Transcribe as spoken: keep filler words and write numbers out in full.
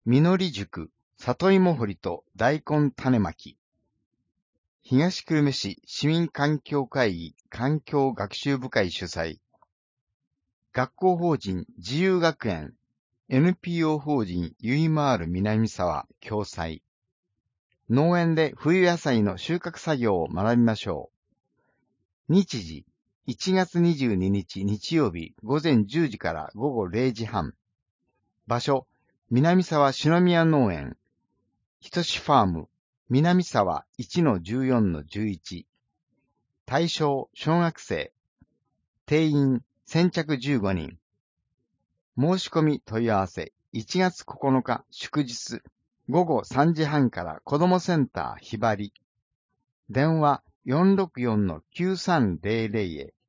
実り塾、里芋掘りと大根種まき。東久留米市市民環境会議環境学習部会主催。学校法人自由学園、エヌピーオー 法人ゆいまーる南沢共催。農園で冬野菜の収穫作業を学びましょう。日時、いちがつにじゅうににち日曜日午前じゅうじから午後れいじはん。場所、南沢篠宮農園、ひとしファーム、南沢 いちのじゅうよんのじゅういち。対象、小学生。定員、先着じゅうごにん。申し込み問い合わせ、いちがつここのか祝日、午後さんじはんから子どもセンターひばり。電話 よんろくよんのきゅうさんぜろぜろ へ。